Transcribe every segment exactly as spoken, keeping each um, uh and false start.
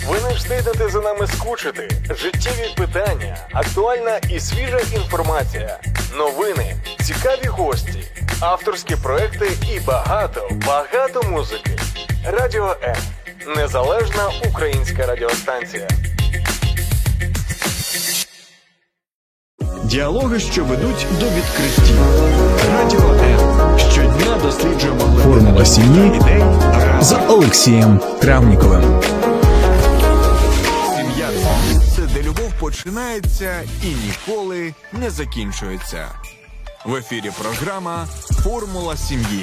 Ви не встигнете за нами скучити. Життєві питання, актуальна і свіжа інформація, новини, цікаві гості, авторські проекти і багато, багато музики. Радіо М. Незалежна українська радіостанція. Діалоги, що ведуть до відкриттів. Радіо М. Щодня досліджуємо формула сім'ї з Олексієм Травніковим. Сім'я – це місце, де любов починається і ніколи не закінчується. В ефірі програма «Формула сім'ї».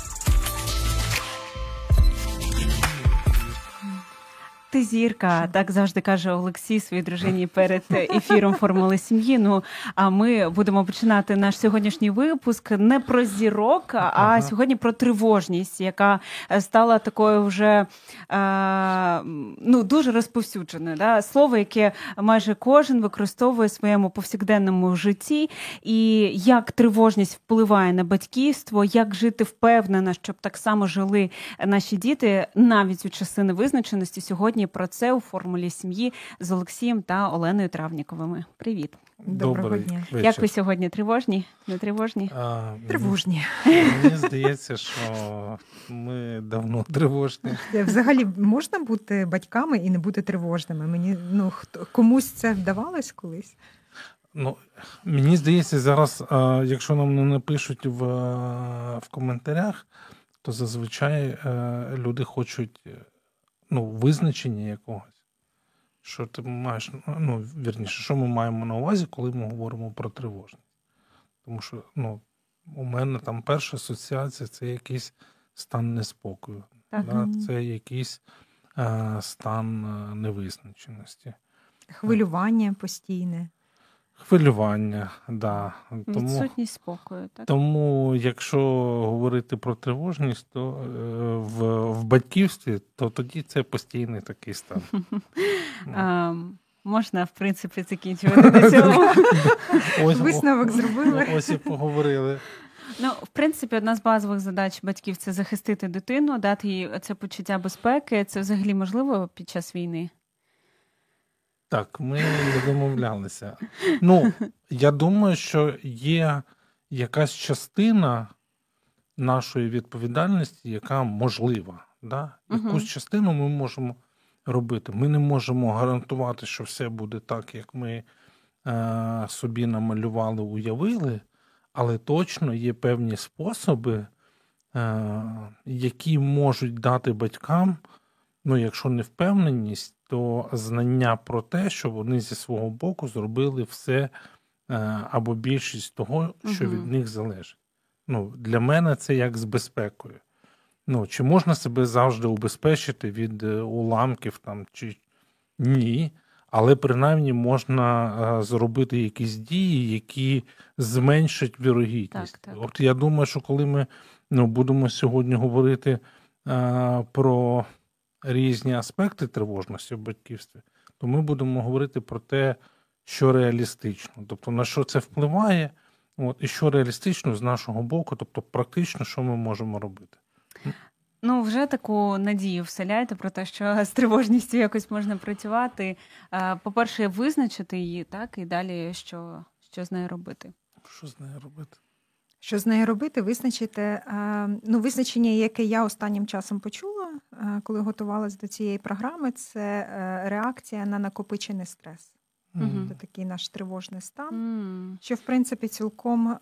Ти зірка, так завжди каже Олексій своїй дружині перед ефіром «Формули сім'ї». Ну, а ми будемо починати наш сьогоднішній випуск не про зірок, а ага. сьогодні про тривожність, яка стала такою вже е, ну, дуже розповсюдженою. Да? Слово, яке майже кожен використовує в своєму повсякденному житті. І як тривожність впливає на батьківство, як жити впевнено, щоб так само жили наші діти, навіть у часи невизначеності. Сьогодні про це у «Формулі сім'ї» з Олексієм та Оленою Травніковими. Привіт. Доброго Добрий дня. вечір. Як ви сьогодні? Тривожні? Не тривожні? А, Тривожні. Мені здається, що ми давно тривожні. Взагалі можна бути батьками і не бути тривожними? Мені, ну, хто, комусь це вдавалось колись? Ну, мені здається, зараз, якщо нам не напишуть в, в коментарях, то зазвичай люди хочуть ну, визначення якогось. Що ти маєш, ну, вірніше, що ми маємо на увазі, коли ми говоримо про тривожність. Тому що, ну, у мене там перша асоціація – це якийсь стан неспокою. Да? Це якийсь е, стан невизначеності. Хвилювання постійне. Хвилювання, да. Тому, відсутність спокою, так? Тому, якщо говорити про тривожність, то е, в, в батьківстві, то тоді це постійний такий стан. А, можна, в принципі, закінчувати на цьому. Висновок зробили. Ось і поговорили. Ну, в принципі, одна з базових задач батьків – це захистити дитину, дати їй це почуття безпеки. Це взагалі можливо під час війни? Так, ми не домовлялися. Ну, я думаю, що є якась частина нашої відповідальності, яка можлива. Да? Якусь uh-huh. частину ми можемо робити. Ми не можемо гарантувати, що все буде так, як ми е, собі намалювали, уявили, але точно є певні способи, е, які можуть дати батькам, ну, якщо не впевненість, то знання про те, що вони зі свого боку зробили все або більшість того, що угу. від них залежить. Ну, для мене це як з безпекою. Ну, чи можна себе завжди убезпечити від уламків там, чи ні, але принаймні можна зробити якісь дії, які зменшать вірогідність. Так, так. От я думаю, що коли ми ну, будемо сьогодні говорити а, про різні аспекти тривожності в батьківстві, то ми будемо говорити про те, що реалістично, тобто на що це впливає, от, і що реалістично з нашого боку, тобто практично, що ми можемо робити. Ну, вже таку надію вселяєте про те, що з тривожністю якось можна працювати. По-перше, визначити її, так, і далі, що, що з нею робити. Що з нею робити? Що з нею робити, визначити, ну, визначення, яке я останнім часом почула, коли готувалась до цієї програми, це реакція на накопичений стрес. Mm-hmm. Це такий наш тривожний стан, mm. що, в принципі, цілком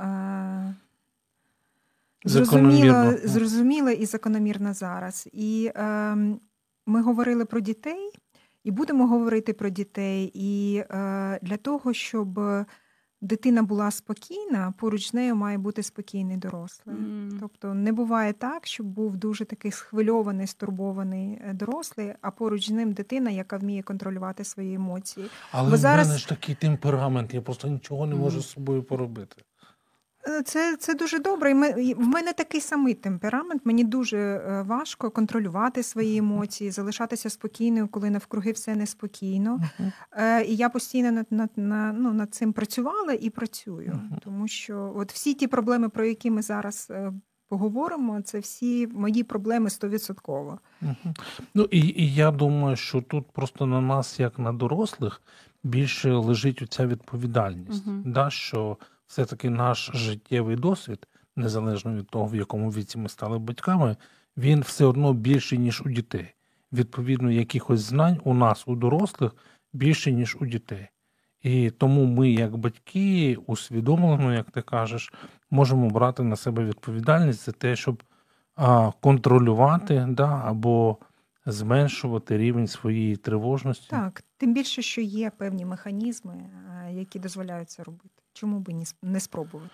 зрозуміло, зрозуміло і закономірно зараз. І е, ми говорили про дітей, і будемо говорити про дітей, і е, для того, щоб дитина була спокійна, поруч з нею має бути спокійний дорослий. Mm. Тобто не буває так, щоб був дуже такий схвильований, стурбований дорослий, а поруч з ним дитина, яка вміє контролювати свої емоції. Але Бо в зараз... мене ж такий темперамент, я просто нічого не можу mm. з собою поробити. Це, це дуже добре. В мене такий самий темперамент. Мені дуже важко контролювати свої емоції, залишатися спокійною, коли навкруги все неспокійно. Uh-huh. І я постійно над, над, над, ну, над цим працювала і працюю. Uh-huh. Тому що от всі ті проблеми, про які ми зараз поговоримо, це всі мої проблеми сто відсотків. Угу. Ну, і, і я думаю, що тут просто на нас, як на дорослих, більше лежить оця відповідальність, угу. да, що все-таки наш життєвий досвід, незалежно від того, в якому віці ми стали батьками, він все одно більший, ніж у дітей. Відповідно, якихось знань у нас, у дорослих, більше, ніж у дітей. І тому ми, як батьки, усвідомлено, як ти кажеш, можемо брати на себе відповідальність за те, щоб а, контролювати, да, або зменшувати рівень своєї тривожності. Так, тим більше, що є певні механізми, які дозволяють це робити. Чому би не спробувати?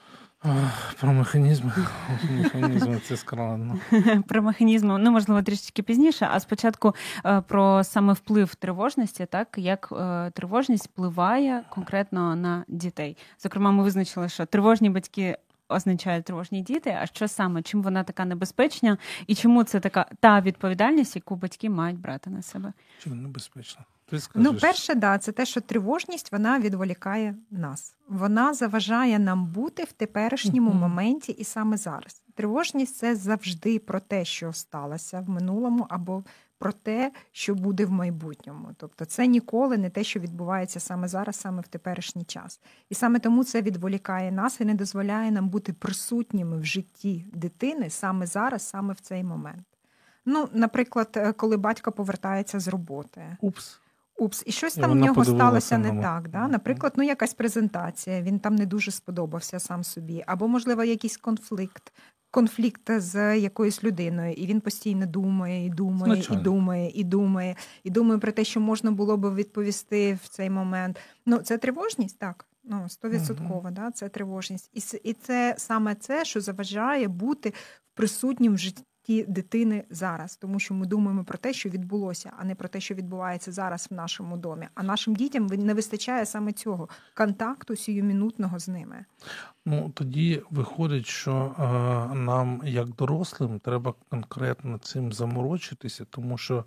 Про механізми. Механізми це складно. Про механізми, ну, можливо, трішечки пізніше, а спочатку про саме вплив тривожності, так, як тривожність впливає конкретно на дітей. Зокрема, ми визначили, що тривожні батьки означають тривожні діти, а що саме, чим вона така небезпечна, і чому це така та відповідальність, яку батьки мають брати на себе? Чим небезпечна? Ти скажеш. Ну, перше, да, це те, що тривожність, вона відволікає нас. Вона заважає нам бути в теперішньому mm-hmm. моменті і саме зараз. Тривожність – це завжди про те, що сталося в минулому, або про те, що буде в майбутньому. Тобто це ніколи не те, що відбувається саме зараз, саме в теперішній час. І саме тому це відволікає нас і не дозволяє нам бути присутніми в житті дитини саме зараз, саме в цей момент. Ну, наприклад, коли батько повертається з роботи. Упс. Упс, і щось там в нього сталося не так. Да? Наприклад, ну якась презентація, він там не дуже сподобався сам собі. Або, можливо, якийсь конфлікт, конфлікт з якоюсь людиною, і він постійно думає, і думає, Звичайно. і думає, і думає, і думає про те, що можна було би відповісти в цей момент. Ну, це тривожність, так, ну, стовідсотково, угу. да? Це тривожність. І, і це саме це, що заважає бути присутнім в житті дитини зараз, тому що ми думаємо про те, що відбулося, а не про те, що відбувається зараз в нашому домі. А нашим дітям не вистачає саме цього контакту сиюмінутного з ними. Ну, тоді виходить, що е, нам, як дорослим, треба конкретно цим заморочитися, тому що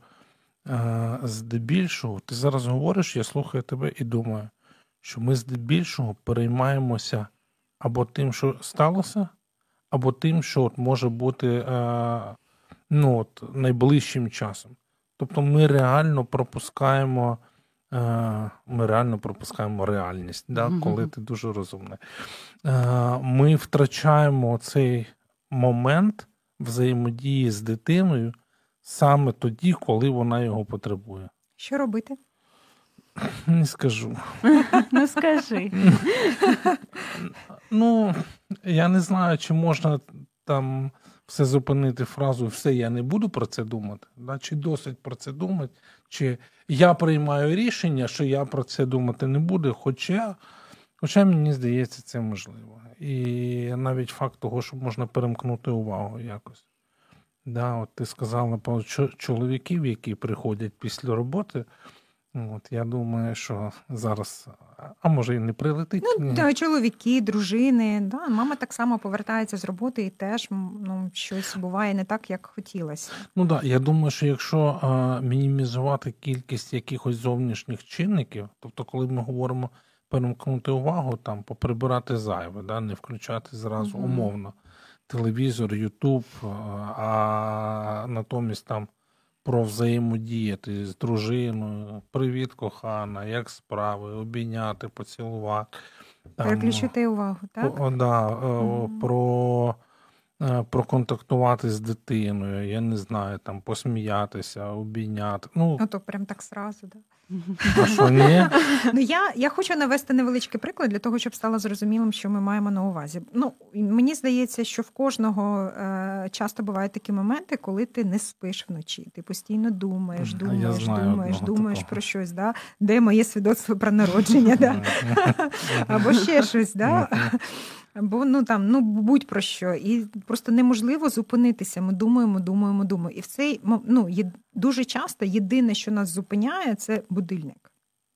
е, здебільшого, ти зараз говориш, я слухаю тебе і думаю, що ми здебільшого переймаємося або тим, що сталося, або тим, що от може бути е, ну, от, найближчим часом. Тобто ми реально пропускаємо, е, ми реально пропускаємо реальність, да, mm-hmm. коли ти дуже розумний. Е, ми втрачаємо цей момент взаємодії з дитиною саме тоді, коли вона його потребує. Що робити? Не скажу. Ну, скажи. Ну, я не знаю, чи можна там все зупинити фразу «все, я не буду про це думати», да? Чи досить про це думати, чи я приймаю рішення, що я про це думати не буду, хоча, хоча мені здається, це можливо. І навіть факт того, що можна перемкнути увагу якось. Да, от ти сказала про чоловіків, які приходять після роботи. От, я думаю, що зараз, а може і не прилетить. Ну, да, чоловіки, дружини, да, мама так само повертається з роботи і теж ну, щось буває не так, як хотілося. Ну так, да, я думаю, що якщо а, мінімізувати кількість якихось зовнішніх чинників, тобто коли ми говоримо перемкнути увагу, там, поприбирати зайве, да, не включати зразу угу. умовно телевізор, Ютуб, а натомість там про взаємодіяти з дружиною, привіт, кохана, як справи, обійняти, поцілувати. Там, переключити увагу, так? О, да, mm-hmm. про, проконтактувати з дитиною, я не знаю, там, посміятися, обійняти. Ну, ну то прям так сразу, так? А що, ні? Ну, я, я хочу навести невеличкий приклад для того, щоб стало зрозумілим, що ми маємо на увазі. Ну, мені здається, що в кожного е, часто бувають такі моменти, коли ти не спиш вночі. Ти постійно думаєш, думаєш, думаєш, думаєш про щось, да? Де моє свідоцтво про народження, да? Або ще щось, да? Або, ну, там, ну, будь-про що. І просто неможливо зупинитися. Ми думаємо, думаємо, думаємо. І в цей, ну, є, дуже часто єдине, що нас зупиняє, це будильник.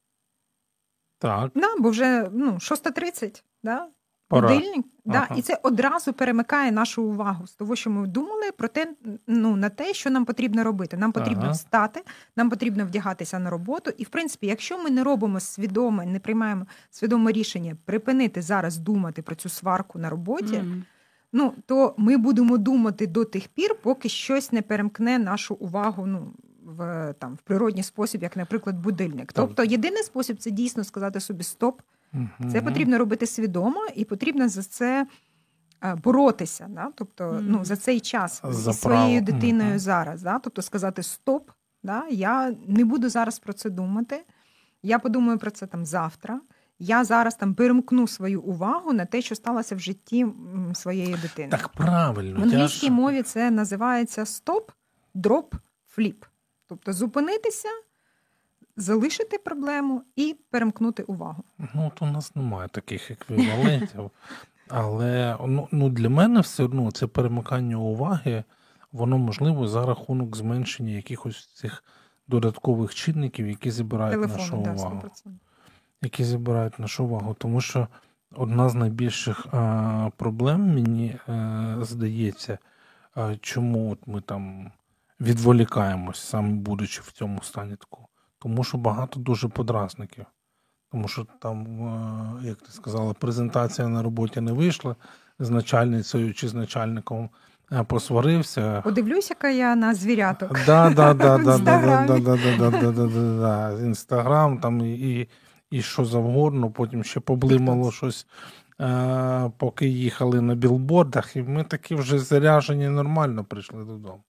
Так. Да, бо вже, ну, шоста тридцять, да? Пора. Будильник, ага. да, і це одразу перемикає нашу увагу з того, що ми думали про те, ну, на те, що нам потрібно робити. Нам потрібно ага. встати, нам потрібно вдягатися на роботу. І, в принципі, якщо ми не робимо свідоме, не приймаємо свідоме рішення припинити зараз думати про цю сварку на роботі, mm. ну, то ми будемо думати до тих пір, поки щось не перемкне нашу увагу, ну, в, там, в природній спосіб, як, наприклад, будильник. Так. Тобто єдиний спосіб – це дійсно сказати собі «стоп». Угу. Це потрібно робити свідомо, і потрібно за це боротися. Да? Тобто, mm. ну, за цей час за зі своєю право. дитиною mm-hmm. зараз. Да? Тобто сказати «стоп», да? Я не буду зараз про це думати, я подумаю про це там завтра. Я зараз там перемкну свою увагу на те, що сталося в житті своєї дитини. Так правильно. В англійській ж... мові це називається «стоп», «дроп», «фліп». Тобто зупинитися, залишити проблему і перемкнути увагу. Ну, от у нас немає таких еквівалентів. Але ну, ну, для мене все одно це перемикання уваги, воно можливо за рахунок зменшення якихось цих додаткових чинників, які забирають Телефону, нашу да, увагу. сто відсотків. Які забирають нашу увагу. Тому що одна з найбільших а, проблем, мені а, здається, а, чому от ми там відволікаємось, саме будучи в цьому стані такого. Тому що багато дуже подразників. Тому що там, як ти сказала, презентація на роботі не вийшла, з начальницею чи з начальником посварився. Подивлюсь, яка я на звіряток. Да, да, да, да, да, да, да, да, да, да, да. Інстаграм там і, і що завгодно, потім ще поблимало щось, поки їхали на білбордах, і ми такі вже заряжені нормально прийшли додому.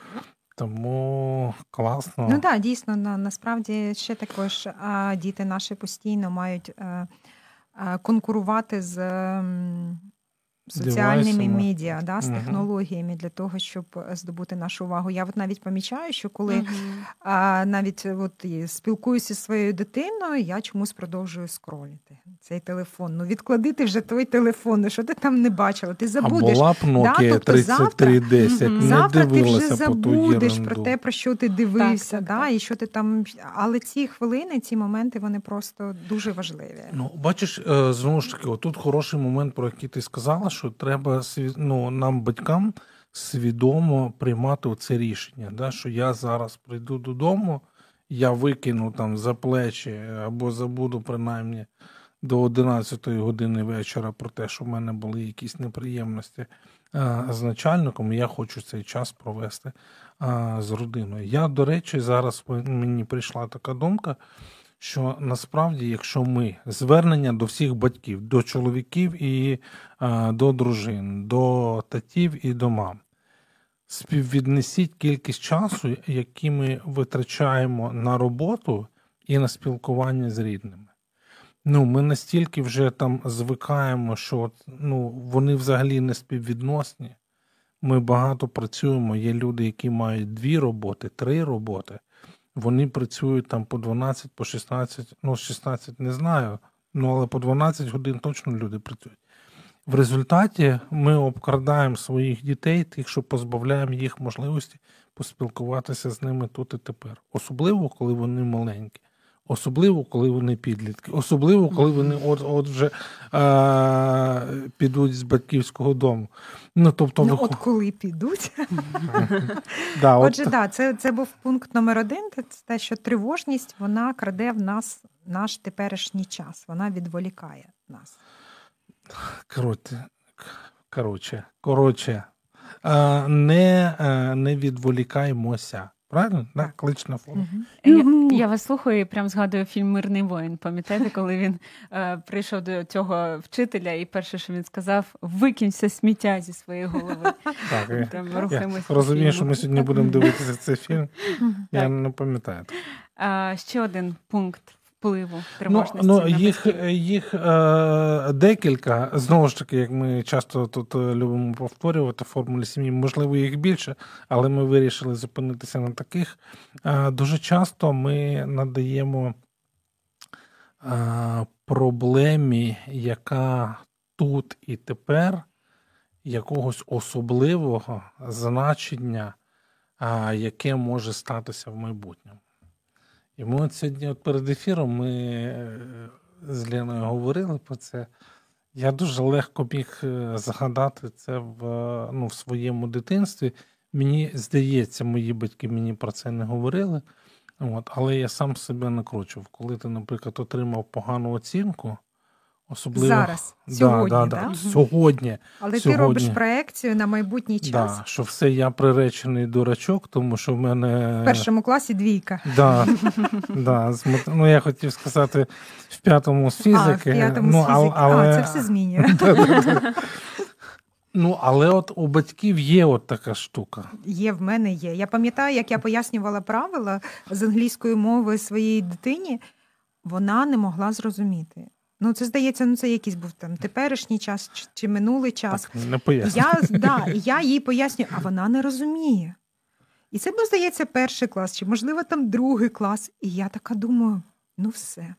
Тому класно. Ну так, дійсно, на, насправді ще також а, діти наші постійно мають а, а, конкурувати з м, соціальними Девайсами. медіа, да, з Угу. технологіями для того, щоб здобути нашу увагу. Я от навіть помічаю, що коли Угу. а, навіть от, і спілкуюся зі своєю дитиною, я чомусь продовжую скролити цей телефон. Ну відклади ти вже той телефон, ну, що ти там не бачила, ти забудеш. А була б Nokia да, тобто тридцять три десять, завтра, не Завтра ти дивилася вже по ту забудеш єрунду. про те, про що ти дивився, Так, так, да, так. і що ти там. Але ці хвилини, ці моменти, вони просто дуже важливі. Ну, бачиш, е, знову ж таки, отут хороший момент, про який ти сказала, що треба сві- ну, нам, батькам, свідомо приймати оце рішення, да, що я зараз прийду додому, я викину там за плечі або забуду принаймні до одинадцятої години вечора про те, що в мене були якісь неприємності а, з начальником, і я хочу цей час провести а, з родиною. Я, до речі, зараз мені прийшла така думка, що насправді, якщо ми, звернення до всіх батьків, до чоловіків і а, до дружин, до татів і до мам, співвіднесіть кількість часу, який ми витрачаємо на роботу і на спілкування з рідними. Ну, ми настільки вже там звикаємо, що ну, вони взагалі не співвідносні. Ми багато працюємо, є люди, які мають дві роботи, три роботи. Вони працюють там по дванадцять, по шістнадцять, ну, шістнадцять не знаю, ну, але по дванадцять годин точно люди працюють. В результаті ми обкрадаємо своїх дітей, тих, що позбавляємо їх можливості поспілкуватися з ними тут і тепер. Особливо, коли вони маленькі. Особливо, коли вони підлітки. Особливо, коли вони от, от вже а, підуть з батьківського дому. Ну, тобто, Ну, виход... от коли підуть. да, от... Отже, да, це, це був пункт номер один. Це те, що тривожність, вона краде в нас наш теперішній час. Вона відволікає нас. Коротше, коротше, коротше. А, не, а, не відволікаймося. Правильно? Так, клична форма. Я, я вас слухаю і прям згадую фільм «Мирний воїн». Пам'ятаєте, коли він е, прийшов до цього вчителя, і перше, що він сказав, викинь все сміття зі своєї голови. Так, я, Там я рухаємося розумію, по що фільму. ми сьогодні будемо дивитися цей фільм. Я Так. не пам'ятаю. А, ще один пункт впливу Ну, тривожності. ну на їх, батьків. їх е, декілька. Знову ж таки, як ми часто тут любимо повторювати в формулі сім'ї, можливо, їх більше, але ми вирішили зупинитися на таких. Е, дуже часто ми надаємо е, проблемі, яка тут і тепер, якогось особливого значення, е, яке може статися в майбутньому. І ми от сьогодні от перед ефіром ми з Леною говорили про це. Я дуже легко міг згадати це в, ну, в своєму дитинстві. Мені здається, мої батьки мені про це не говорили, от, але я сам себе накручував. Коли ти, наприклад, отримав погану оцінку, Особливо зараз, да, сьогодні, да, да? да, сьогодні. Але сьогодні. ти робиш проекцію на майбутній час. Да, що все я приречений дурачок, тому що в мене... В першому класі двійка. Да, да, ну, я хотів сказати, в п'ятому з фізики. А, в п'ятому ну, з фізики. Але... А, це все змінює. Ну, але от у батьків є от така штука. Є, в мене є. Я пам'ятаю, як я пояснювала правила з англійської мови своїй дитині, вона не могла зрозуміти. Ну, це, здається, ну це якийсь був там теперішній час чи, чи минулий час. Так, не поясню. Я, да, я їй пояснюю, а вона не розуміє. І це був, здається, перший клас, чи, можливо, там другий клас. І я така думаю, ну все.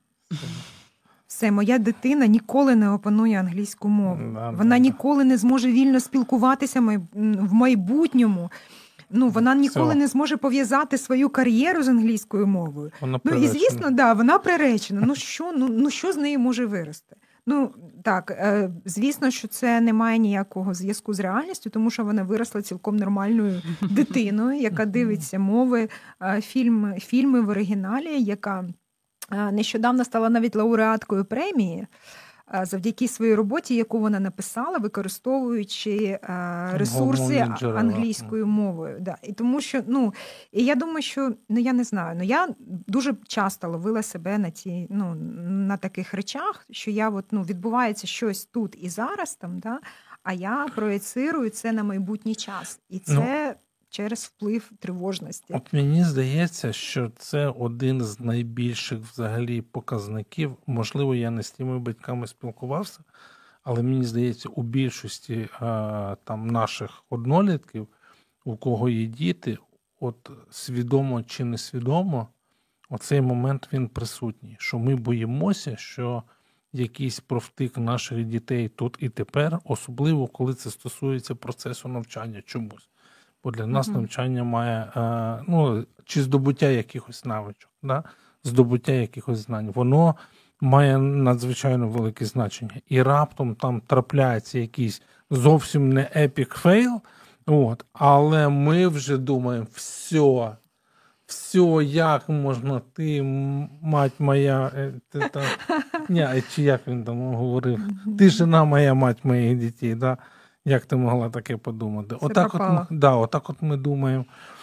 Все, моя дитина ніколи не опанує англійську мову. Да, вона да, ніколи не зможе вільно спілкуватися в майбутньому. Ну, вона ніколи все. не зможе пов'язати свою кар'єру з англійською мовою. Вона ну, і, звісно, да, вона приречена. Ну що, ну, ну, що з неї може вирости? Ну, так, е, звісно, що це не має ніякого зв'язку з реальністю, тому що вона виросла цілком нормальною дитиною, яка дивиться мови, е, фільм, фільми в оригіналі, яка е, нещодавно стала навіть лауреаткою премії завдяки своїй роботі, яку вона написала, використовуючи е, ресурси англійською мовою. Да. І тому що, ну, і я думаю, що, ну, я не знаю, ну, я дуже часто ловила себе на ті, ну, на таких речах, що я, от, ну, відбувається щось тут і зараз, там, да, а я проєцирую це на майбутній час. І це... Ну, через вплив тривожності. От мені здається, що це один з найбільших взагалі показників. Можливо, я не з тими батьками спілкувався, але мені здається, у більшості а, там наших однолітків, у кого є діти, от свідомо чи несвідомо, оцей момент він присутній. Що ми боїмося, що якийсь провтик наших дітей тут і тепер, особливо коли це стосується процесу навчання чомусь. Бо для нас uh-huh. навчання має, ну, чи здобуття якихось навичок, да? Здобуття якихось знань, воно має надзвичайно велике значення. І раптом там трапляється якийсь зовсім не епік фейл, от, але ми вже думаємо, все, все, як можна, ти, мать моя, ти, та, ні, чи як він там говорив, ти жена моя, мать моїх дітей, да? Як ти могла таке подумати? Отак от, ми, да, отак от ми думаємо.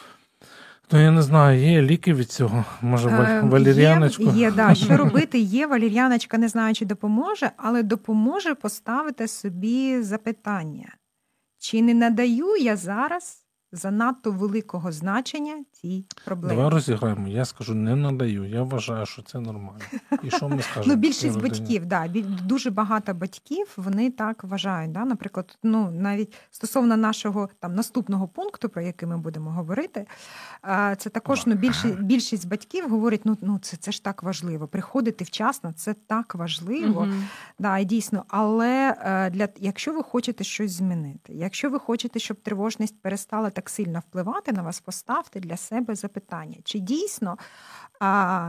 Ну, я не знаю, є ліки від цього? Може, валеріаночку? Є, є, да. Що робити? Є, валеріаночка, не знаю, чи допоможе, але допоможе поставити собі запитання. Чи не надаю я зараз занадто великого значення цій проблемі? Давай розіграємо. Я скажу, не надаю. Я вважаю, що це нормально. І що ми скажемо? Ну, більшість батьків, да, дуже багато батьків, вони так вважають. Да? Наприклад, ну, навіть стосовно нашого там наступного пункту, про який ми будемо говорити, це також, ну, більшість, більшість батьків говорять, ну, ну це, це ж так важливо. Приходити вчасно, це так важливо. Mm-hmm. Да, і дійсно, але для, якщо ви хочете щось змінити, якщо ви хочете, щоб тривожність перестала так сильно впливати на вас, поставте для себе запитання. Чи дійсно а,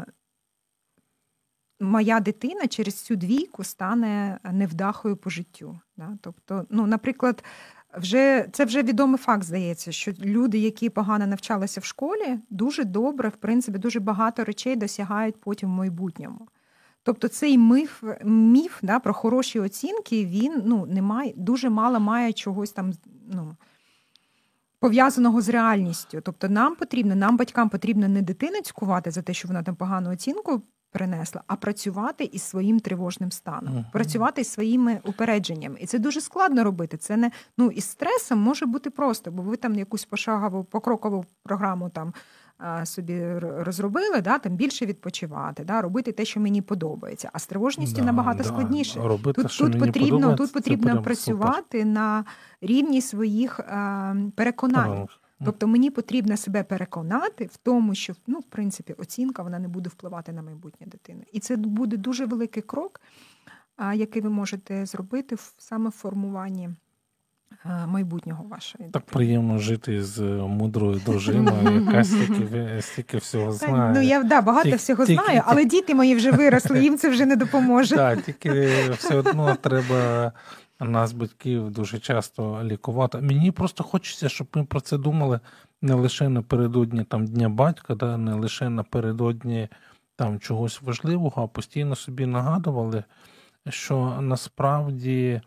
моя дитина через цю двійку стане невдахою по життю? Да? Тобто, ну, наприклад, вже, це вже відомий факт, здається, що люди, які погано навчалися в школі, дуже добре, в принципі, дуже багато речей досягають потім в майбутньому. Тобто цей міф, міф да, про хороші оцінки, він, ну, не має, дуже мало має чогось там, ну, пов'язаного з реальністю. Тобто нам потрібно, нам, батькам, потрібно не дитину цькувати за те, що вона там погану оцінку принесла, а працювати із своїм тривожним станом, uh-huh. працювати із своїми упередженнями. І це дуже складно робити. Це не, ну, із стресом може бути просто, бо ви там якусь пошагову, покрокову програму там собі розробили, да, там більше відпочивати, да, робити те, що мені подобається. А з тривожністю да, набагато да. складніше. Робити, тут, що тут, мені потрібно, тут потрібно супер. працювати на рівні своїх е, переконань. Ага. Тобто мені потрібно себе переконати в тому, що, ну, в принципі, оцінка, вона не буде впливати на майбутнє дитини. І це буде дуже великий крок, а, який ви можете зробити в, саме в формуванні майбутнього вашої дитини. Так приємно жити з мудрою дружиною, яка стільки, стільки всього знає. Ну, я, да, багато Тільки, всього тільки, знаю, але діти мої вже виросли, їм це вже не допоможе. Так, тільки все одно треба нас, батьків, дуже часто лікувати. Мені просто хочеться, щоб ми про це думали не лише напередодні там, Дня батька, да, не лише напередодні там, чогось важливого, а постійно собі нагадували, що насправді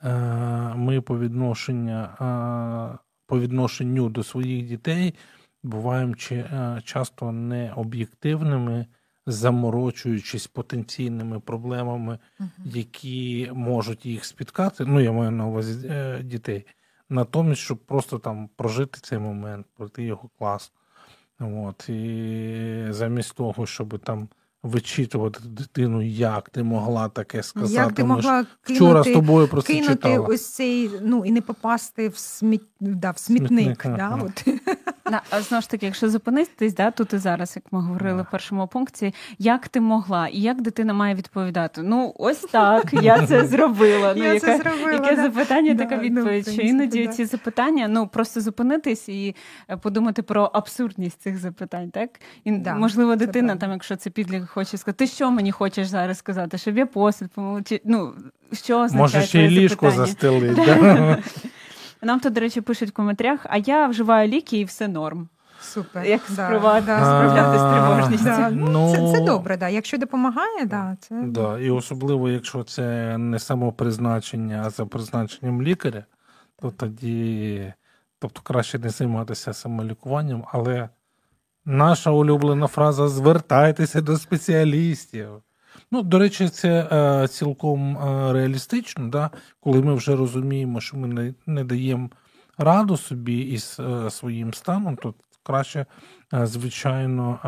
ми по відношення, по відношенню до своїх дітей буваємо часто необ'єктивними, заморочуючись потенційними проблемами, uh-huh. які можуть їх спіткати. Ну, я маю на увазі дітей. Натомість, щоб просто там прожити цей момент, пройти його клас. От. І замість того, щоб там вичитувати дитину, як ти могла таке сказати. Як ти могла кинути, вчора з тобою про це кинути читала. Ось цей, ну, і не попасти в, сміт, да, в смітник. смітник да, от. На, а знову ж таки, якщо зупинитись, да, тут і зараз, як ми говорили в першому пункті, як ти могла і як дитина має відповідати? Ну, ось так, я це зробила. Ну, я яке, це зробила, яке да. запитання, да, така відповідь. Ну, Що іноді да. ці запитання, ну, просто зупинитись і подумати про абсурдність цих запитань, так? І, да, можливо, дитина, правда. там, якщо це підліток, хоче сказати, ти що мені хочеш зараз сказати? Щоб я посуд помила? Чи, ну, що означає може, ще й ліжко застелить. Да. Нам тут, до речі, пишуть в коментарях, а я вживаю ліки і все норм. Супер. Як да, справа, да, справлятися з тривожністю. Да. Ну, Ну, це, це добре, да. Якщо допомагає, да, це... Да. І особливо, якщо це не самопризначення, а за призначенням лікаря, то тоді, тобто краще не займатися самолікуванням, але наша улюблена фраза «звертайтеся до спеціалістів». Ну, до речі, це е, цілком е, реалістично, да? Коли ми вже розуміємо, що ми не, не даємо раду собі із е, своїм станом, то краще, е, звичайно,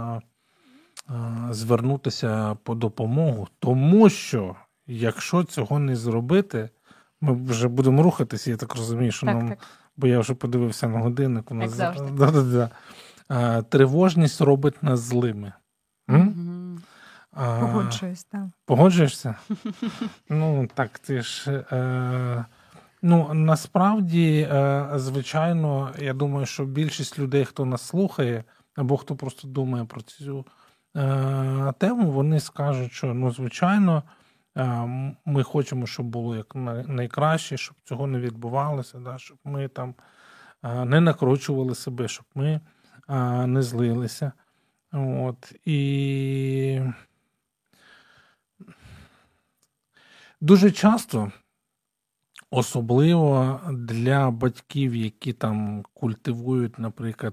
е, е, звернутися по допомогу. Тому що, якщо цього не зробити, ми вже будемо рухатися, я так розумію, що так, нам, так. бо я вже подивився на годинник. У нас, як завжди. Да, да, да. Е, тривожність робить нас злими. М? Угу. Погоджуюсь, так. Погоджуєшся? Ну, так, ти ж... Е, ну, насправді, е, звичайно, я думаю, що більшість людей, хто нас слухає, або хто просто думає про цю е, тему, вони скажуть, що, ну, звичайно, е, ми хочемо, щоб було як найкраще, щоб цього не відбувалося, да, щоб ми там е, не накручували себе, щоб ми е, не злилися. От, і... Дуже часто, особливо для батьків, які там культивують, наприклад,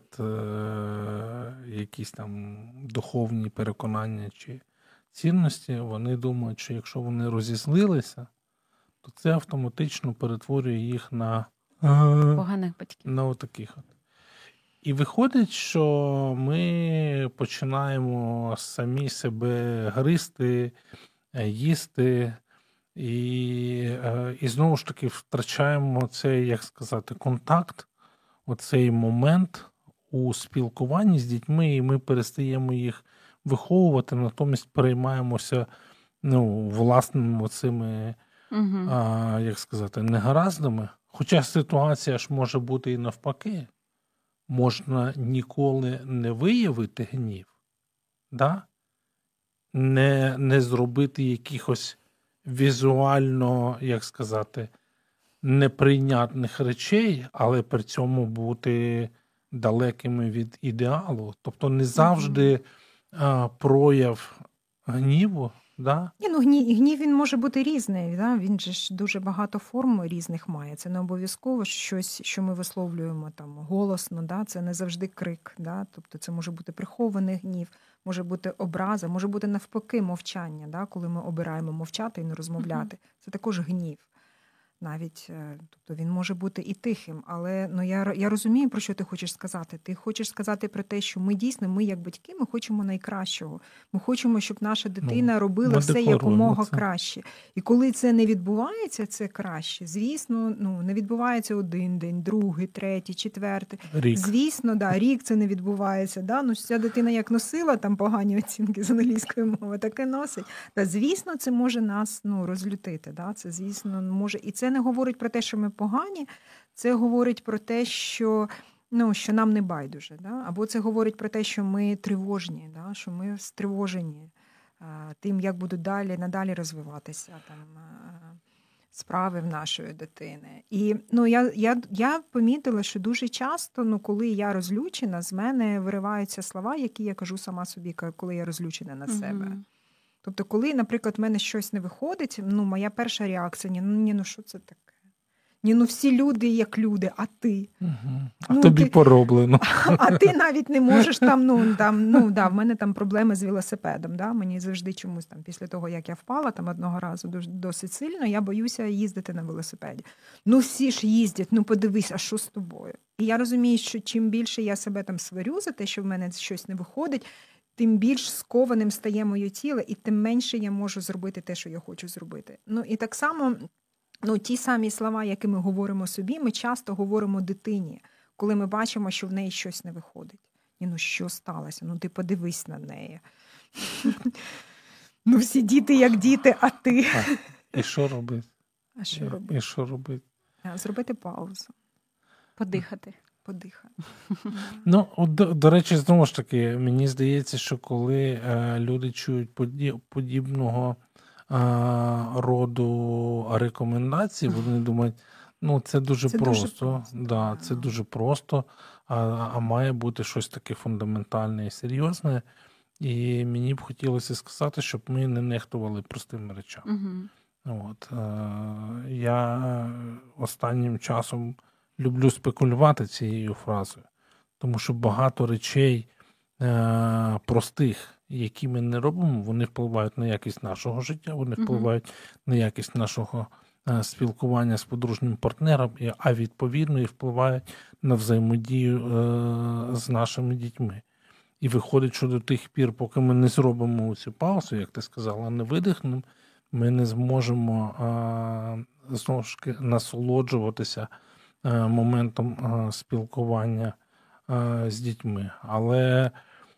якісь там духовні переконання чи цінності, вони думають, що якщо вони розізлилися, то це автоматично перетворює їх на поганих батьків. На отаких от. І виходить, що ми починаємо самі себе гризти, їсти, І, і знову ж таки втрачаємо цей, як сказати, контакт, оцей момент у спілкуванні з дітьми, і ми перестаємо їх виховувати, натомість переймаємося, ну, власними цими, угу. а, як сказати, негараздами. Хоча ситуація ж може бути і навпаки. Можна ніколи не виявити гнів, да? не, не зробити якихось візуально, як сказати, неприйнятних речей, але при цьому бути далекими від ідеалу. Тобто не завжди а, прояв гніву. Да? Ні, ну, гнів, гнів він може бути різний. Да? Він же ж дуже багато форм різних має. Це не обов'язково щось, що ми висловлюємо там голосно. Да? Це не завжди крик. Да? Тобто це може бути прихований гнів, може бути образа, може бути навпаки мовчання, да? Коли ми обираємо мовчати і не розмовляти. Mm-hmm. Це також гнів. Навіть, тобто він може бути і тихим, але ну, я, я розумію, про що ти хочеш сказати. Ти хочеш сказати про те, що ми дійсно, ми як батьки, ми хочемо найкращого. Ми хочемо, щоб наша дитина ну, робила все якомога це. краще. І коли це не відбувається, це краще. Звісно, ну, не відбувається один день, другий, третій, четвертий. Рік. Звісно, да, рік це не відбувається. Да? Ну, ця дитина як носила там погані оцінки з англійської мови, так і носить. Та, звісно, це може нас ну, розлютити. Да? Це, звісно, може... І це не говорить про те, що ми погані, це говорить про те, що, ну, що нам не байдуже. Да? Або це говорить про те, що ми тривожні, да? Що ми стривожені а, тим, як будуть далі, надалі розвиватися там, а, справи в нашої дитини. І ну, я, я, я помітила, що дуже часто, ну, коли я розлючена, з мене вириваються слова, які я кажу сама собі, коли я розлючена на себе. Mm-hmm. Тобто, коли, наприклад, в мене щось не виходить, ну, моя перша реакція, ні, ну, ні, ну що це таке? Ні, ну всі люди як люди, а ти? Угу. А ну, тобі ти... пороблено. А ти навіть не можеш там, ну, там, ну, да, в мене там проблеми з велосипедом, да, мені завжди чомусь там, після того, як я впала там одного разу досить сильно, я боюся їздити на велосипеді. Ну, всі ж їздять, ну, подивись, а що з тобою? І я розумію, що чим більше я себе там сварю за те, що в мене щось не виходить, тим більш скованим стає моє тіло, і тим менше я можу зробити те, що я хочу зробити. Ну, і так само, ну, ті самі слова, які ми говоримо собі, ми часто говоримо дитині, коли ми бачимо, що в неї щось не виходить. І, ну, що сталося? Ну, ти подивись на неї. Ну, всі діти як діти, а ти. І що робити? А що робити? І що робити? Зробити паузу. Подихати. Подихати. Ну, до, до речі, знову ж таки, мені здається, що коли е, люди чують поді, подібного е, роду рекомендацій, вони думають, ну, це дуже це просто. Дуже просто. Да, це дуже просто, а, а має бути щось таке фундаментальне і серйозне. І мені б хотілося сказати, щоб ми не нехтували простими речами. Угу. От, е, я останнім часом люблю спекулювати цією фразою, тому що багато речей е, простих, які ми не робимо, вони впливають на якість нашого життя, вони впливають uh-huh. на якість нашого е, спілкування з подружнім партнером, а відповідно і впливають на взаємодію е, з нашими дітьми. І виходить, що до тих пір, поки ми не зробимо цю паузу, як ти сказала, не видихнемо, ми не зможемо е, знову ж таки насолоджуватися моментом спілкування з дітьми. Але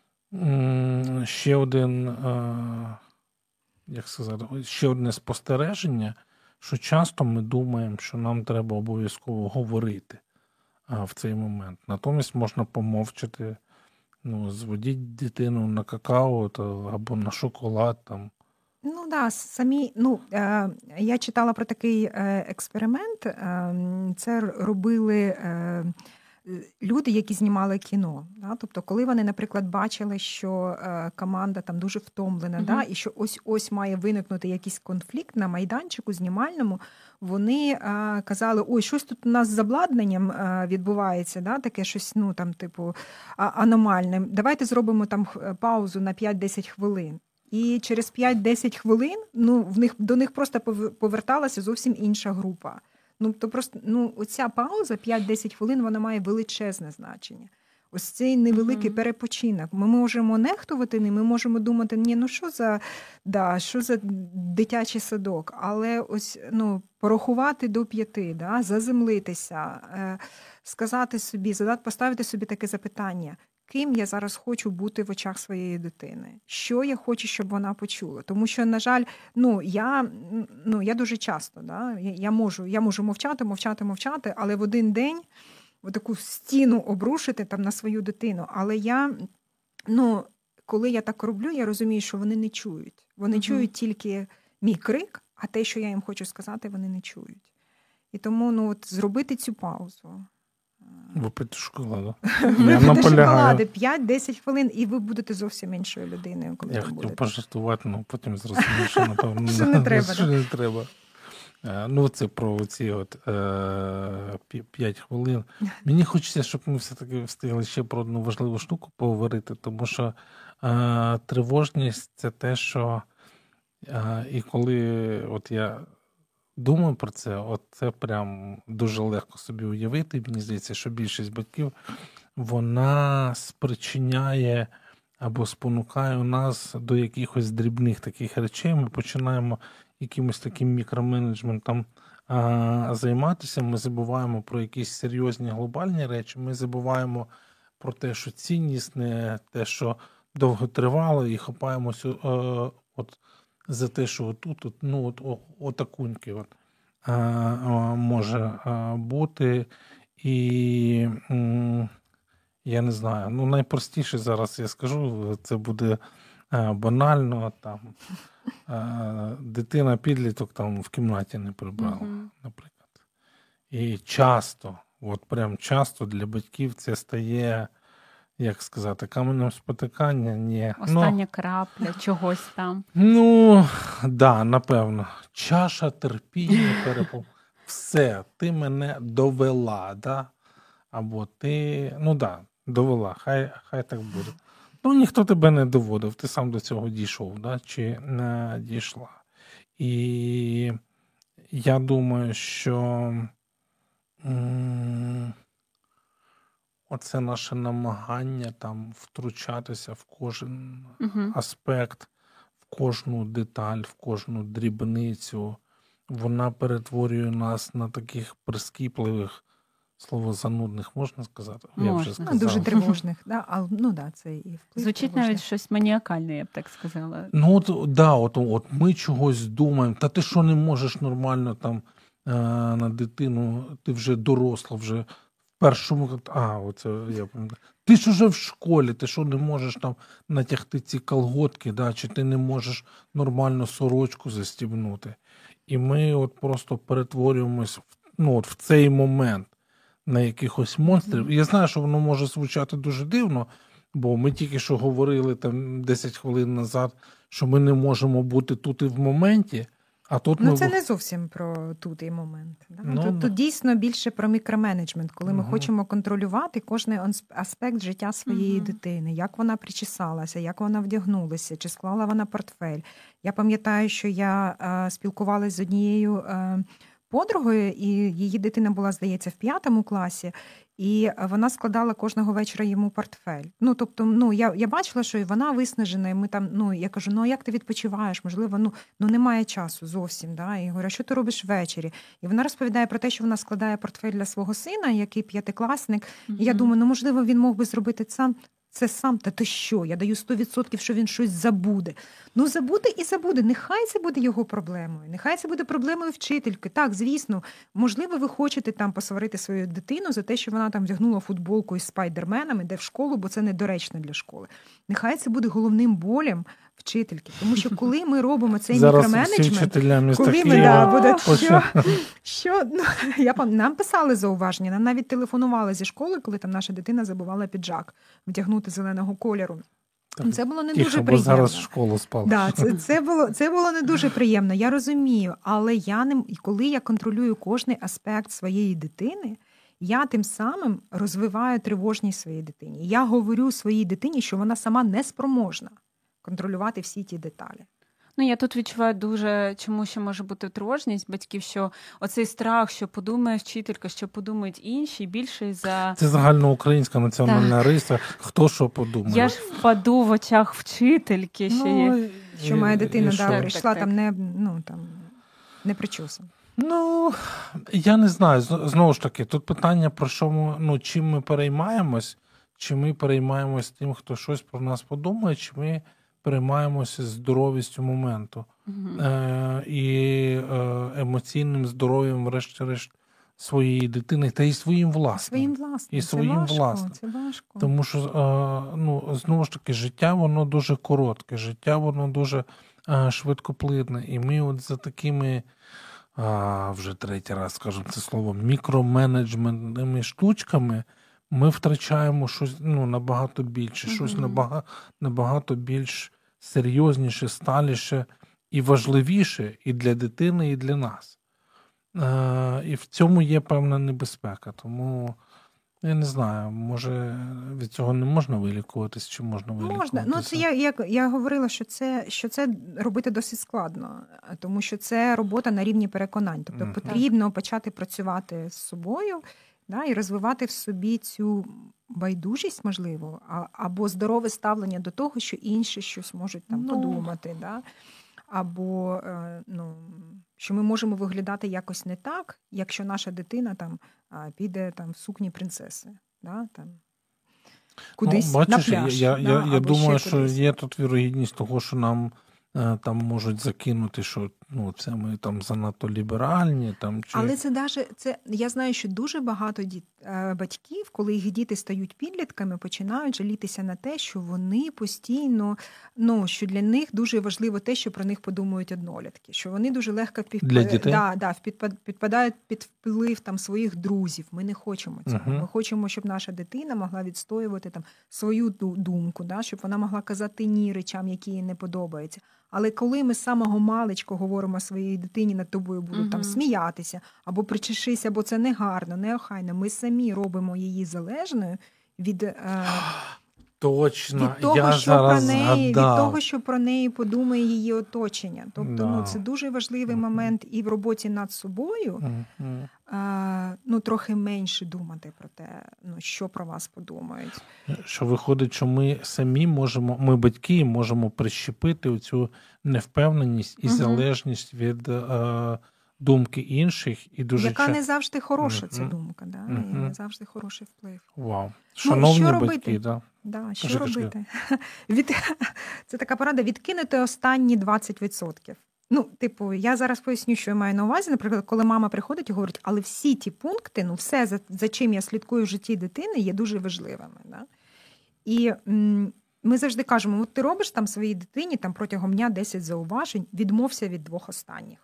ще один, як сказати, ще одне спостереження, що часто ми думаємо, що нам треба обов'язково говорити в цей момент. Натомість можна помовчати, ну, зводіть дитину на какао то, або на шоколад там. Ну да, самі, ну, е, я читала про такий е, експеримент. Е, це робили е, люди, які знімали кіно. Да? Тобто, коли вони, наприклад, бачили, що е, команда там дуже втомлена, uh-huh. да? І що ось-ось має виникнути якийсь конфлікт на майданчику знімальному, вони е, казали, ой, щось тут у нас з обладнанням е, відбувається, да? Таке щось, ну, там, типу, аномальне. Давайте зробимо там паузу на п'ять-десять хвилин. І через п'ять-десять хвилин, ну, в них, до них просто поверталася зовсім інша група. Ну, то просто, ну, оця пауза п'ять-десять хвилин, вона має величезне значення. Ось цей невеликий mm-hmm. перепочинок. Ми можемо нехтувати ним, ми можемо думати, ні, ну що за, да, що за дитячий садок, але ось, ну, порахувати до п'яти, да, заземлитися, е, сказати собі, задати, поставити собі таке запитання, ким я зараз хочу бути в очах своєї дитини, що я хочу, щоб вона почула. Тому що, на жаль, ну, я, ну, я дуже часто, да, я, можу, я можу мовчати, мовчати, мовчати, але в один день таку стіну обрушити там на свою дитину. Але я, ну, коли я так роблю, я розумію, що вони не чують. Вони uh-huh. чують тільки мій крик, а те, що я їм хочу сказати, вони не чують. І тому, ну, от, зробити цю паузу. Випити шоколаду. Випити шоколади п'ять-десять хвилин, і ви будете зовсім іншою людиною. Коли я хотів пожартувати, але потім зрозумів, що, напевно, що не треба. Що не треба. Ну, це про ці от е, п'ять хвилин. Мені хочеться, щоб ми все-таки встигли ще про одну важливу штуку поговорити, тому що е, тривожність – це те, що е, і коли от я думаю про це, от це прям дуже легко собі уявити. Мені здається, що більшість батьків, вона спричиняє або спонукає нас до якихось дрібних таких речей. Ми починаємо якимось таким мікроменеджментом а, займатися. Ми забуваємо про якісь серйозні глобальні речі. Ми забуваємо про те, що ціннісне, те, що довго тривало, і хапаємося а, от за те, що отут, от, ну, от, о, отакуньки от, а, а, може а, бути. І м, я не знаю, ну найпростіше зараз я скажу, це буде а, банально, там, а, дитина-підліток там в кімнаті не прибрала, uh-huh. наприклад. І часто, от прям часто для батьків це стає як сказати, каменем спотикання, ні. Остання ну, крапля, чогось там. Ну, да, напевно. Чаша терпіння перепов. Все, ти мене довела, да? Або ти, ну да, довела, хай, хай так буде. Ну, ніхто тебе не доводив, ти сам до цього дійшов, да? Чи не дійшла. І я думаю, що м- оце наше намагання там втручатися в кожен Угу. аспект, в кожну деталь, в кожну дрібницю, вона перетворює нас на таких прискіпливих, слово занудних, можна сказати? Можна. Я вже сказав. Ну, дуже тривожних, да? А, ну да, це і вплив Звучить тривожних. навіть щось маніакальне, я б так сказала. Ну, от, да, от, от ми чогось думаємо, та ти що не можеш нормально там е, на дитину, ти вже доросла, вже в першому, а, оце я пам'ятаю. Ти ж уже в школі, ти що не можеш там натягти ці колготки, да, чи ти не можеш нормально сорочку застібнути. І ми от просто перетворюємось в, ну, от в цей момент на якихось монстрів. І я знаю, що воно може звучати дуже дивно, бо ми тільки що говорили там десять хвилин назад, що ми не можемо бути тут і в моменті, а тут Ну, ми... це не зовсім про тут і момент. Да? Ну, тут, ну. тут дійсно більше про мікроменеджмент, коли ми Мгм. хочемо контролювати кожний онс- аспект життя своєї Мгм. дитини, як вона причесалася, як вона вдягнулася, чи склала вона портфель. Я пам'ятаю, що я е, спілкувалася з однією е, подругою, і її дитина була, здається, в п'ятому класі, і вона складала кожного вечора йому портфель. Ну, тобто, ну, я, я бачила, що і вона виснажена, і ми там, ну, я кажу, ну, а як ти відпочиваєш? Можливо, ну, ну немає часу зовсім, да? І я говорю, а що ти робиш ввечері? І вона розповідає про те, що вона складає портфель для свого сина, який п'ятикласник. І я думаю, ну, можливо, він мог би зробити сам. Це сам, та ти що? Я даю сто відсотків, що він щось забуде. Ну, забуде і забуде. Нехай це буде його проблемою. Нехай це буде проблемою вчительки. Так, звісно, можливо, ви хочете там посварити свою дитину за те, що вона там вдягнула футболку із спайдерменом, іде в школу, бо це недоречно для школи. Нехай це буде головним болем вчительки. Тому що коли ми робимо цей Зараз всі мікроменеджмент, вчителя міста коли ми Києва да, будуть, що, почали. що ну, я пам- нам писали зауваження, нам навіть телефонували зі школи, коли там наша дитина забувала піджак вдягнути зеленого кольору. Це було не Тихо, дуже бо приємно. зараз в школу спали. Да, це, це, було, це було не дуже приємно, я розумію. Але я не, коли я контролюю кожний аспект своєї дитини, я тим самим розвиваю тривожність своїй дитині. Я говорю своїй дитині, що вона сама не спроможна контролювати всі ті деталі. Ну, я тут відчуваю дуже, чому ще може бути тривожність батьків, що оцей страх, що подумає вчителька, що подумають інші, більше за... Це загальноукраїнська національна риса. Хто що подумає? Я ж впаду в очах вчительки, що є. Ну, Що і- моя і дитина що? да, Так, прийшла так, там так. не, ну, там, не причосана. Ну, я не знаю. З- Знову ж таки, тут питання про що ми, ну, чим ми переймаємось, чи ми переймаємось тим, хто щось про нас подумає, чи ми переймаємося здоровістю моменту. Мгм. Е, і е, емоційним здоров'ям, врешті-решт, своєї дитини та й своїм власним. Своїм власним. І це своїм важко, власним. Це важко. Тому що, е, ну, знову ж таки, життя, воно дуже коротке, життя, воно дуже е, швидкоплинне. І ми от за такими, а, вже третій раз скажемо це слово, мікроменеджментними штучками ми втрачаємо щось, ну, набагато більше, щось Мгм. набагато, набагато більш серйозніше, сталіше і важливіше і для дитини, і для нас. Е, і в цьому є певна небезпека. Тому, я не знаю, може від цього не можна вилікуватись, чи можна вилікуватися? Можна. Ну, це я, я, я говорила, що це, що це робити досить складно, тому що це робота на рівні переконань. Тобто Мгм. потрібно почати працювати з собою, да, і розвивати в собі цю байдужість, можливо, а, або здорове ставлення до того, що інші щось можуть там Ну. подумати. Да? Або е, ну, що ми можемо виглядати якось не так, якщо наша дитина там а, піде там в сукні принцеси. Да? Там, кудись ну, бачиш, на пляж. я, да, я, я або думаю, ще що кудись. є тут вірогідність того, що нам е, там можуть закинути, що ну, це ми там занадто ліберальні. Там, чи... Але це даже, це, я знаю, що дуже багато діт, батьків, коли їх діти стають підлітками, починають жалітися на те, що вони постійно, ну, що для них дуже важливо те, що про них подумають однолітки, що вони дуже легко під... для дітей? Да, да, підпадають під вплив там, своїх друзів. Ми не хочемо цього. Uh-huh. Ми хочемо, щоб наша дитина могла відстоювати там, свою думку, да, щоб вона могла казати ні речам, які їй не подобаються. Але коли ми з самого маличку говоримо своїй дитині, над тобою будуть uh-huh. там сміятися, або причешися, бо це не гарно, не охайно, ми самі робимо її залежною від, е, Точно. від того, я що зараз про неї, від того, що про неї подумає її оточення. Тобто, да. ну, це дуже важливий uh-huh. момент і в роботі над собою, uh-huh. е, ну, трохи менше думати про те, ну, що про вас подумають. Що виходить, що ми самі можемо, ми батьки можемо прищепити оцю невпевненість і uh-huh. залежність від е, думки інших. І дуже Яка ча... не завжди хороша uh-huh. ця думка, да? uh-huh. і не завжди хороший вплив. Вау. Шановні ну, батьки, да. Да, що Кажи, робити? Від... Це така порада, відкинути останні двадцять відсотків. Ну, типу, я зараз поясню, що я маю на увазі. Наприклад, коли мама приходить і говорить, але всі ті пункти, ну, все, за, за чим я слідкую в житті дитини, є дуже важливими. Да? І м- ми завжди кажемо, от ти робиш там своїй дитині там, протягом дня десять зауважень, відмовся від двох останніх.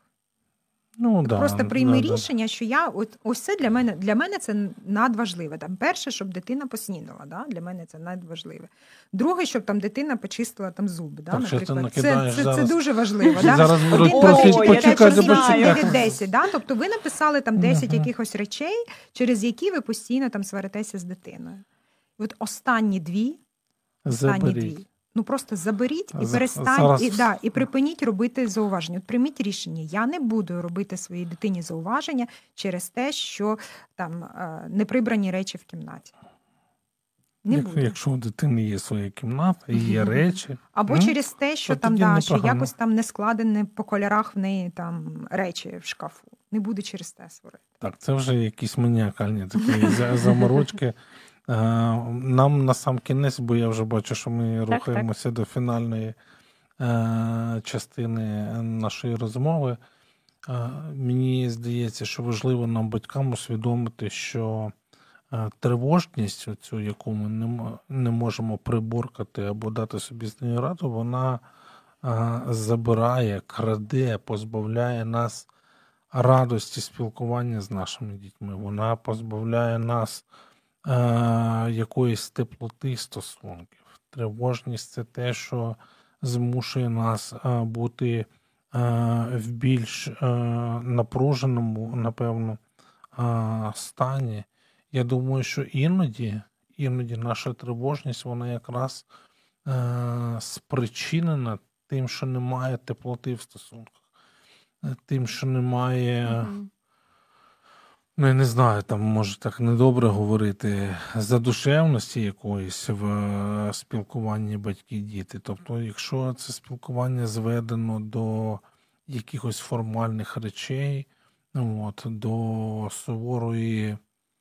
Ну, да, просто прийми да, рішення, що я от ось це для мене для мене це надважливе. Там перше, щоб дитина поснідала, да? Для мене це надважливе. Друге, щоб там дитина почистила там зуби, да? Так, Наприклад, це, це, зараз... це дуже важливо. Да? Зараз будуть почекати, дев'ять десять, да? Тобто ви написали там десять uh-huh. якихось речей, через які ви постійно там сваритеся з дитиною. І от останні дві, останні Заберіть. дві. Ну просто заберіть і За, перестань, зараз... і, да, і припиніть робити зауваження. От прийміть рішення. Я не буду робити своїй дитині зауваження через те, що там неприбрані речі в кімнаті. Не Як, буду. Якщо у дитини є своя кімната і є речі. Або м? через те, що там да, що якось там не складені по кольорах в неї там речі в шкафу. Не буду через те сварити. Так, це вже якісь маніакальні такі заморочки. Нам на сам кінець, бо я вже бачу, що ми так, рухаємося так. до фінальної е, частини нашої розмови. Е, мені здається, що важливо нам, батькам, усвідомити, що е, тривожність, оцю, яку ми не, не можемо приборкати або дати собі з нею раду, вона е, забирає, краде, позбавляє нас радості спілкування з нашими дітьми. Вона позбавляє нас Е, якоїсь теплоти стосунків. Тривожність – це те, що змушує нас е, бути е, в більш е, напруженому, напевно, е, стані. Я думаю, що іноді, іноді наша тривожність, вона якраз е, спричинена тим, що немає теплоти в стосунках, тим, що немає... Mm-hmm. Ну, я не знаю, там, може, так недобре говорити, задушевності якоїсь в спілкуванні батьки-діти. Тобто, якщо це спілкування зведено до якихось формальних речей, от, до суворої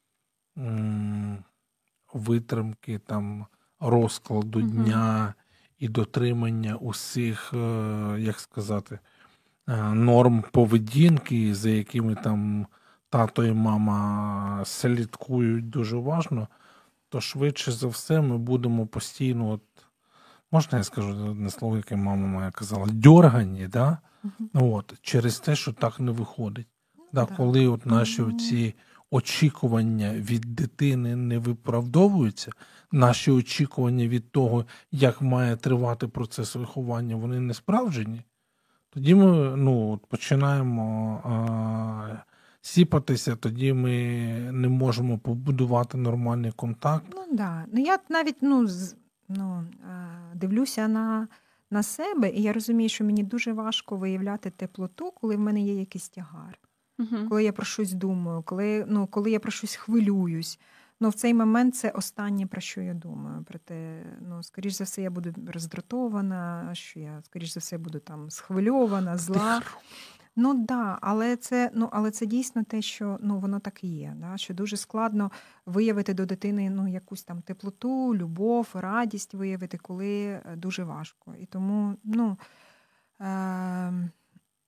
м- витримки, там, розкладу mm-hmm. дня і дотримання усіх, як сказати, норм поведінки, за якими там тато і мама слідкують дуже уважно, то швидше за все ми будемо постійно, от, можна я скажу одне слово, яке мама моя казала, дьоргані, да? Uh-huh. От, через те, що так не виходить. Да, uh-huh. Коли от наші uh-huh. ці очікування від дитини не виправдовуються, наші очікування від того, як має тривати процес виховання, вони не справжні, тоді ми ну, починаємо... А, сіпатися, тоді ми не можемо побудувати нормальний контакт. Ну, да. Ну, я навіть ну, з, ну, дивлюся на, на себе, і я розумію, що мені дуже важко виявляти теплоту, коли в мене є якийсь тягар. Uh-huh. Коли я про щось думаю, коли, ну, коли я про щось хвилююсь. Ну, в цей момент це останнє, про що я думаю. Проте, ну, скоріш за все, я буду роздратована, що я, скоріш за все, буду там схвильована, зла. Ну да, але це, ну, але це дійсно те, що ну, воно так і є. Да? Що дуже складно виявити до дитини ну, якусь там теплоту, любов, радість виявити, коли дуже важко. І тому, ну, е-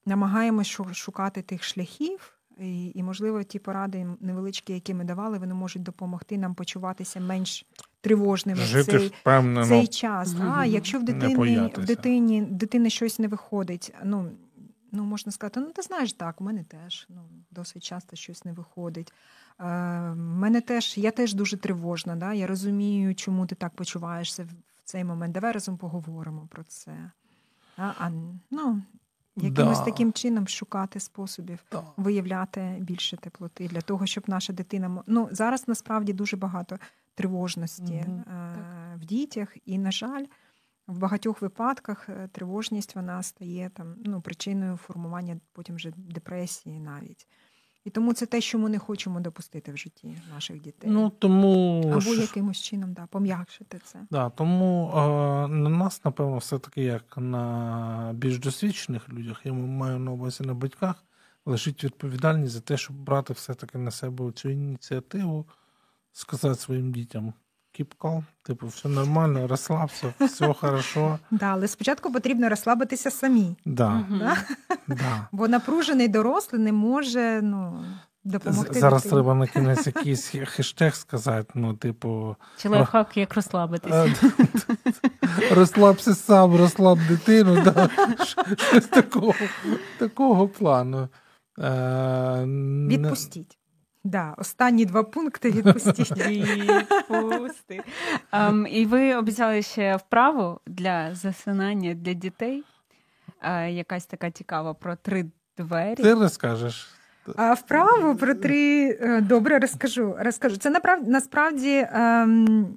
намагаємось шукати тих шляхів, і, і, можливо, ті поради невеличкі, які ми давали, вони можуть допомогти нам почуватися менш тривожними в цей, в цей час. Mm-hmm. А якщо в дитині, в дитині дитини щось не виходить, ну, ну можна сказати, ну ти знаєш, так, у мене теж ну, досить часто щось не виходить. Е, мене теж, я теж дуже тривожна, да? Я розумію, чому ти так почуваєшся в цей момент. Давай разом поговоримо про це. А, а ну, якимось да. таким чином шукати способів да. виявляти більше теплоти для того, щоб наша дитина... Ну, зараз насправді дуже багато тривожності mm-hmm. е- в дітях, і, на жаль, в багатьох випадках тривожність вона стає там, ну, причиною формування потім вже депресії навіть. І тому це те, що ми не хочемо допустити в житті наших дітей. Ну, тому... Або що... якимось чином да, пом'якшити це. Да, тому е, на нас, напевно, все-таки, як на більш досвідчених людях, я маю на увазі на батьках, лежить відповідальність за те, щоб брати все-таки на себе цю ініціативу, сказати своїм дітям, keep calm, типу, все нормально, розслабся, все хорошо. Да, але спочатку потрібно розслабитися самі. Да. Угу. Да? Да. Бо напружений дорослий не може, ну, допомогти. Зараз дитині. треба на кінець якийсь хештег сказати, ну, типу... Чи лайфхак, як розслабитися. Розслабся сам, розслаб дитину, да. Щось такого, такого плану. Відпустіть. Да, останні два пункти відпустіть. Відпусти. Um, і ви обіцяли ще вправу для засинання для дітей. Uh, якась така цікава про три двері. Ти розкажеш? А вправу про три... Добре, розкажу. розкажу. Це направ... насправді ем...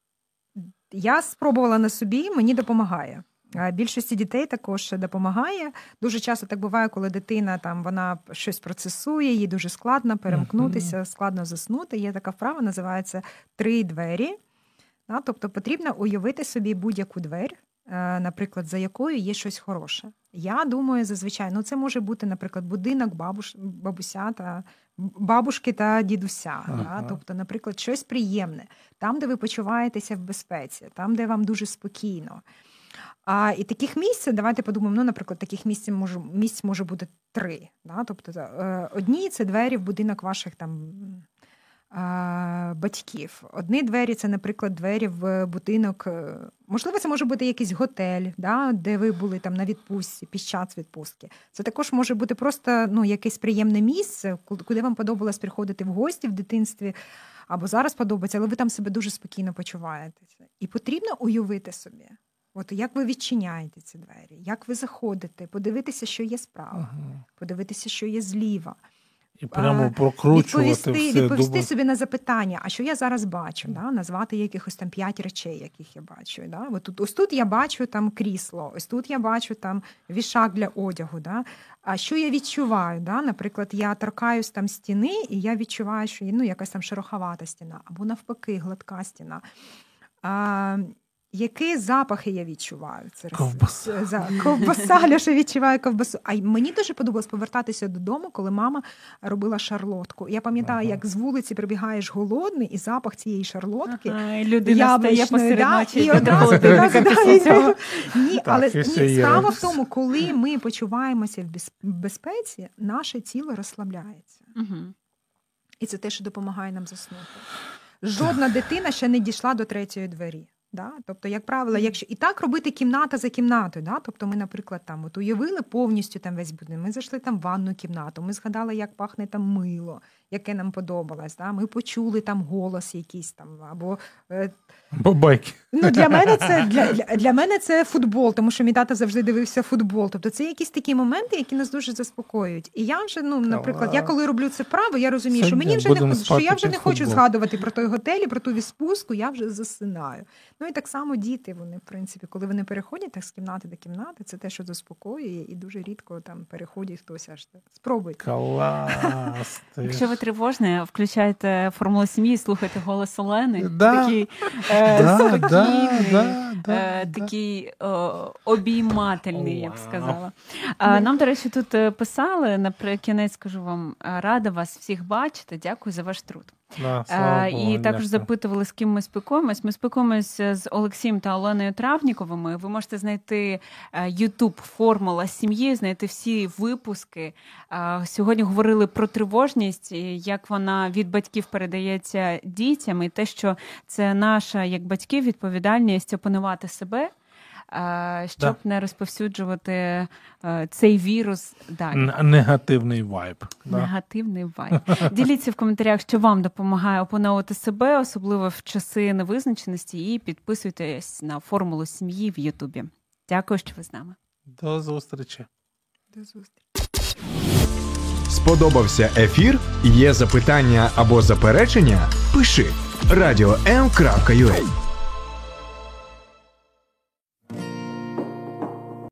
я спробувала на собі, мені допомагає. Більшості дітей також допомагає. Дуже часто так буває, коли дитина там вона щось процесує, їй дуже складно перемкнутися, mm-hmm. складно заснути. Є така вправа, називається «Три двері». Тобто потрібно уявити собі будь-яку двері, наприклад, за якою є щось хороше. Я думаю, зазвичай, ну це може бути, наприклад, будинок бабуш, бабуся та бабушки та дідуся. Ага. Да? Тобто, наприклад, щось приємне. Там, де ви почуваєтеся в безпеці, там, де вам дуже спокійно. А, і таких місць, давайте подумаємо, ну, наприклад, таких місць може, місць може бути три. Да? Тобто, е, одні – це двері в будинок ваших там е, батьків. Одні двері – це, наприклад, двері в будинок, можливо, це може бути якийсь готель, да? Де ви були там на відпустці, під час відпустки. Це також може бути просто ну, якесь приємне місце, куди вам подобалось приходити в гості в дитинстві, або зараз подобається, але ви там себе дуже спокійно почуваєтеся. І потрібно уявити собі, от як ви відчиняєте ці двері, як ви заходите, подивитися, що є справа, uh-huh. подивитися, що є зліва. І прямо прокручувати відповісти, все. Відповісти думаю... собі на запитання, а що я зараз бачу, да? Назвати якихось там п'ять речей, яких я бачу. Да? От тут, ось тут я бачу там крісло, ось тут я бачу там вішак для одягу. Да? А що я відчуваю? Да? Наприклад, я торкаюсь там стіни, і я відчуваю, що ну, якась там шероховата стіна, або навпаки гладка стіна. А, які запахи я відчуваю? Це ковбаса. За, ковбаса, Льоша відчуває ковбасу. А мені дуже подобалось повертатися додому, коли мама робила шарлотку. Я пам'ятаю, ага. як з вулиці прибігаєш голодний, і запах цієї шарлотки. Ага, і людина стає посеред да, ночі. І одразу, одразу, одразу ні, так, але ні, справа є. в тому, коли ми почуваємося в безпеці, наше тіло розслабляється. Угу. І це те, що допомагає нам заснути. Жодна дитина ще не дійшла до третьої двері. Да? Тобто, як правило, якщо і так робити кімната за кімнатою, да? Тобто ми, наприклад, там от уявили повністю там весь будинок, ми зайшли там в ванну кімнату, ми згадали, як пахне там мило, яке нам подобалось, да? Ми почули там голос якийсь там, або... Е... Бабайки. Ну, для мене це для, для, для мене це футбол, тому що мій тато завжди дивився футбол. Тобто це якісь такі моменти, які нас дуже заспокоюють. І я вже, ну, наприклад, я коли роблю це вправо, я розумію, це що мені вже не що я вже не хочу футбол. згадувати про той готель, і про ту відпустку, я вже засинаю. Ну і так само діти, вони, в принципі, коли вони переходять так з кімнати до кімнати, це те, що заспокоює, і дуже рідко там переходять хтось аж так. Спробуйте. Клас. Якщо ви тривожні, включайте «Формулу сім'ї», слухайте голос Олени. Да. Такий е, да, спокійний, да, да, е, да. такий е, обіймательний, я б сказала. Wow. Е, нам, до речі, тут писали, наприкінець скажу вам, рада вас всіх бачити, дякую за ваш труд. Да, слава Богу, і також дякую. запитували, з ким ми спілкуємось. Ми спілкуємося з Олексієм та Оленою Травніковими. Ви можете знайти YouTube «Формула сім'ї», знайти всі випуски. Сьогодні говорили про тривожність, як вона від батьків передається дітям, і те, що це наша, як батьків, відповідальність опанувати себе, щоб да. не розповсюджувати цей вірус далі. Негативний вайб. Негативний вайб. Діліться в коментарях, що вам допомагає опановувати себе, особливо в часи невизначеності, і підписуйтесь на «Формулу сім'ї» в Ютубі. Дякую, що ви з нами. До зустрічі. До зустрічі. Сподобався ефір? Є запитання або заперечення? Пиши радіо ем крапка ю а.